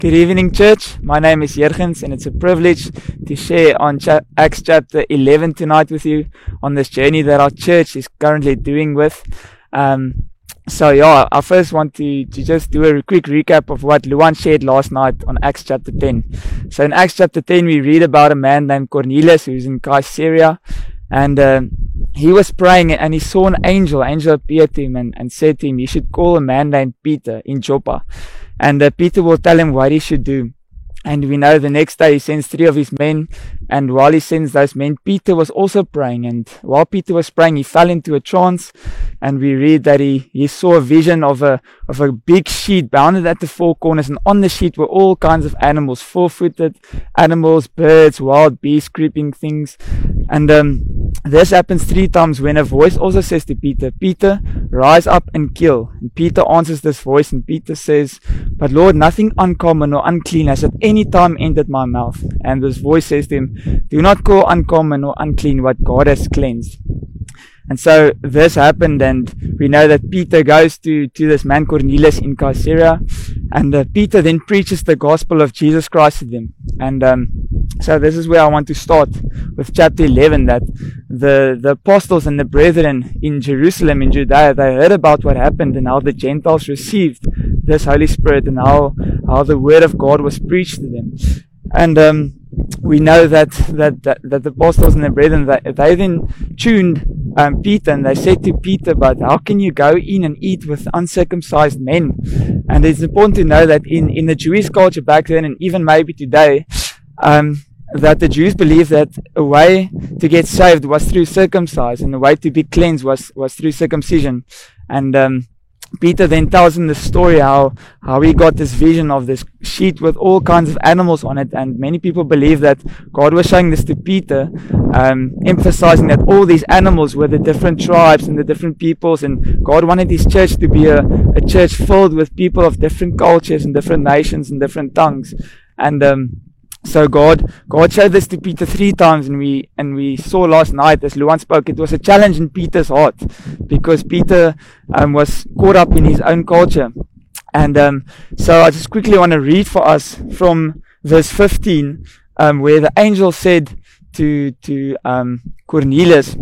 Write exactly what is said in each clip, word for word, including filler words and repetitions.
Good evening, church. My name is Jurgens, and it's a privilege to share on cha- Acts chapter eleven tonight with you on this journey that our church is currently doing with. Um, so yeah, I first want to, to just do a quick recap of what Luan shared last night on Acts chapter ten. So in Acts chapter ten, we read about a man named Cornelius who's in Caesarea, and um, he was praying and he saw an angel. Angel appeared to him and, and said to him, "You should call a man named Peter in Joppa. And uh, Peter will tell him what he should do." And we know the next day he sends three of his men. And while he sends those men, Peter was also praying. And while Peter was praying, he fell into a trance. And we read that he, he saw a vision of a of a big sheet bounded at the four corners. And on the sheet were all kinds of animals, four-footed animals, birds, wild beasts, creeping things. And um, this happens three times when a voice also says to Peter, "Peter, rise up and kill." And Peter answers this voice, and Peter says, "But Lord, nothing uncommon or unclean has at any time entered my mouth." And this voice says to him, "Do not call uncommon or unclean what God has cleansed." And so this happened, and we know that Peter goes to, to this man Cornelius in Caesarea, and uh, Peter then preaches the gospel of Jesus Christ to them. And um, so this is where I want to start with chapter eleven, that the, the apostles and the brethren in Jerusalem, in Judea, they heard about what happened and how the Gentiles received this Holy Spirit and how, how the word of God was preached to them. And um, we know that, that, that, that the apostles and the brethren, they, they then tuned um, Peter, and they said to Peter, "But how can you go in and eat with uncircumcised men?" And it's important to know that in, in the Jewish culture back then, and even maybe today, um, that the Jews believed that a way to get saved was through circumcision, and a way to be cleansed was, was through circumcision. And um, Peter then tells him the story how, how he got this vision of this sheet with all kinds of animals on it. And many people believe that God was showing this to Peter, um, emphasizing that all these animals were the different tribes and the different peoples, and God wanted his church to be a, a church filled with people of different cultures and different nations and different tongues. And um, So God, God showed this to Peter three times, and we and we saw last night, as Luan spoke, it was a challenge in Peter's heart, because Peter um, was caught up in his own culture. And um, so I just quickly want to read for us from verse fifteen, um, where the angel said to to um, Cornelius,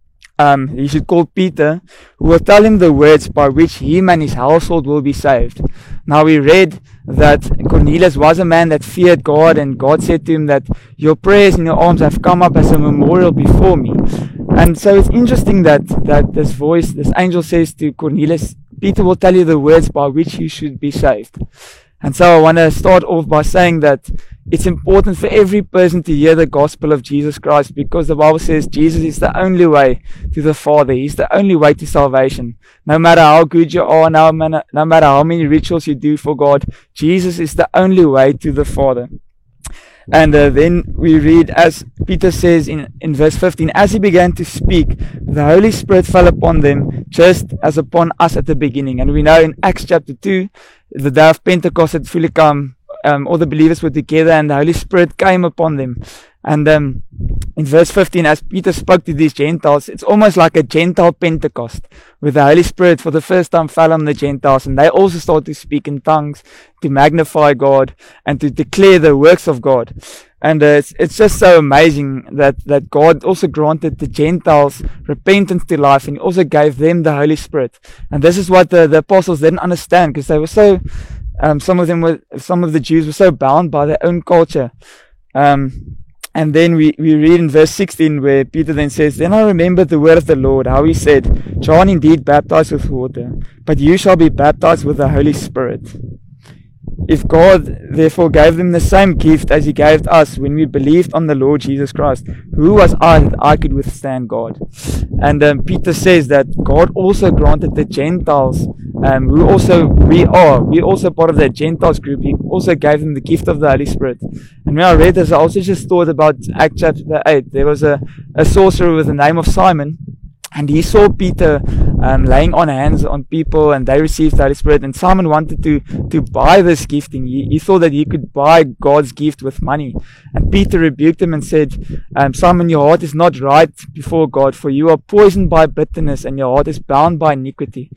um, he should call Peter, who will tell him the words by which him and his household will be saved. Now we read that Cornelius was a man that feared God, and God said to him that your prayers and your alms have come up as a memorial before me. And so it's interesting that, that this voice, this angel says to Cornelius, "Peter will tell you the words by which you should be saved." And so I want to start off by saying that it's important for every person to hear the gospel of Jesus Christ, because the Bible says Jesus is the only way to the Father. He's the only way to salvation. No matter how good you are, no matter, no matter how many rituals you do for God, Jesus is the only way to the Father. And uh, then we read, as Peter says in, in verse fifteen, "As he began to speak, the Holy Spirit fell upon them, just as upon us at the beginning." And we know in Acts chapter two, the day of Pentecost had fully come. Um, all the believers were together, and the Holy Spirit came upon them. And um, in verse fifteen, as Peter spoke to these Gentiles, it's almost like a Gentile Pentecost, where the Holy Spirit for the first time fell on the Gentiles, and they also started to speak in tongues, to magnify God, and to declare the works of God. And uh, it's, it's just so amazing that, that God also granted the Gentiles repentance to life, and He also gave them the Holy Spirit. And this is what the, the apostles didn't understand, because they were so, um, some of them were, some of the Jews were so bound by their own culture. Um, and then we, we read in verse sixteen, where Peter then says, "Then I remembered the word of the Lord, how he said, John indeed baptized with water, but you shall be baptized with the Holy Spirit. If God therefore gave them the same gift as He gave us when we believed on the Lord Jesus Christ, who was I that I could withstand God?" And um, Peter says that God also granted the Gentiles, um, who also we are, we also part of that Gentiles group. He also gave them the gift of the Holy Spirit. And when I read this, I also just thought about Acts chapter eight. There was a, a sorcerer with the name of Simon, and he saw Peter um, laying on hands on people, and they received the Holy Spirit. And Simon wanted to, to buy this gifting. He, he thought that he could buy God's gift with money. And Peter rebuked him and said, um, "Simon, your heart is not right before God, for you are poisoned by bitterness, and your heart is bound by iniquity."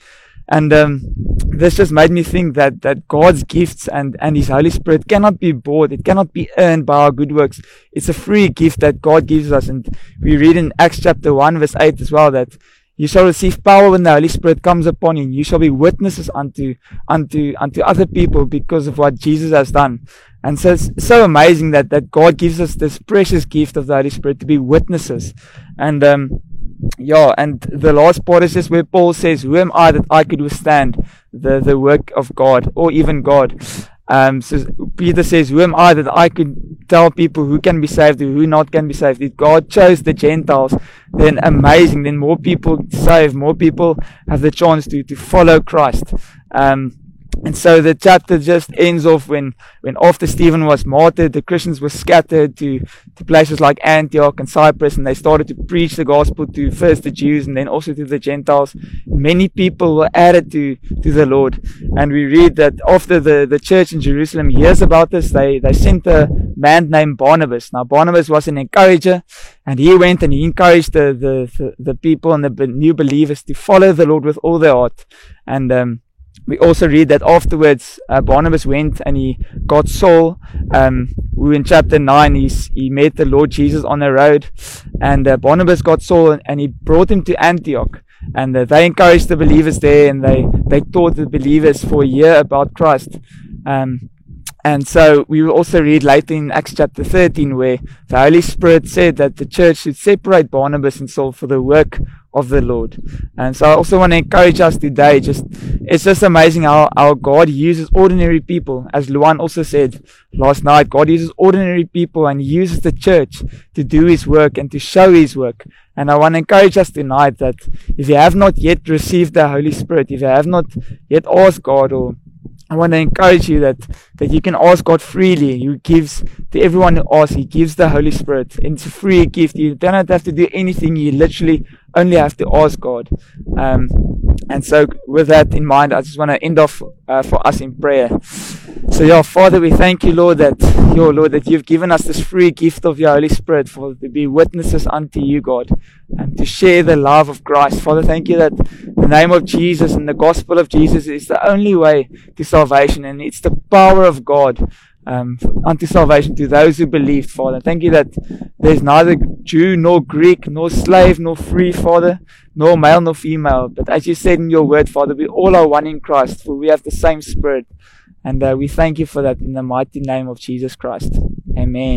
And um, this just made me think that, that God's gifts and, and His Holy Spirit cannot be bought. It cannot be earned by our good works. It's a free gift that God gives us. And we read in Acts chapter one verse eight as well that you shall receive power when the Holy Spirit comes upon you. You shall be witnesses unto, unto, unto other people because of what Jesus has done. And so it's so amazing that, that God gives us this precious gift of the Holy Spirit to be witnesses. And, um, yeah, and the last part is just where Paul says, who am I that I could withstand the, the work of God or even God? Um, so Peter says, who am I that I could tell people who can be saved and who not can be saved? If God chose the Gentiles, then amazing, then more people saved, more people have the chance to, to follow Christ. Um, And so the chapter just ends off when, when after Stephen was martyred, the Christians were scattered to, to places like Antioch and Cyprus, and they started to preach the gospel to first the Jews and then also to the Gentiles. Many people were added to, to the Lord. And we read that after the, the church in Jerusalem hears about this, they, they sent a man named Barnabas. Now Barnabas was an encourager, and he went and he encouraged the, the, the, the people and the new believers to follow the Lord with all their heart. And, um, we also read that afterwards uh, Barnabas went and he got Saul, um, who in chapter nine he's, he met the Lord Jesus on the road, and uh, Barnabas got Saul and he brought him to Antioch, and uh, they encouraged the believers there, and they, they taught the believers for a year about Christ. Um, and so we will also read later in Acts chapter thirteen where the Holy Spirit said that the church should separate Barnabas and Saul for the work of the Lord. And so I also want to encourage us today, just it's just amazing how, how God uses ordinary people. As Luan also said last night, God uses ordinary people and He uses the church to do His work and to show His work. And I want to encourage us tonight that if you have not yet received the Holy Spirit, if you have not yet asked God, or I want to encourage you that, that you can ask God freely. He gives to everyone who asks. He gives the Holy Spirit. It's a free gift. You don't have to do anything. You literally only have to ask God. Um, and so with that in mind, I just want to end off uh, for us in prayer. So yeah, Father, we thank you, Lord, that your Lord, that you've given us this free gift of your Holy Spirit for to be witnesses unto you, God, and to share the love of Christ. Father, thank you that the name of Jesus and the gospel of Jesus is the only way to salvation, and it's the power of God um, unto salvation to those who believe, Father. Thank you that there's neither Jew nor Greek, nor slave nor free, Father, nor male nor female, but as you said in your word, Father, we all are one in Christ, for we have the same Spirit. And uh, we thank you for that in the mighty name of Jesus Christ. Amen.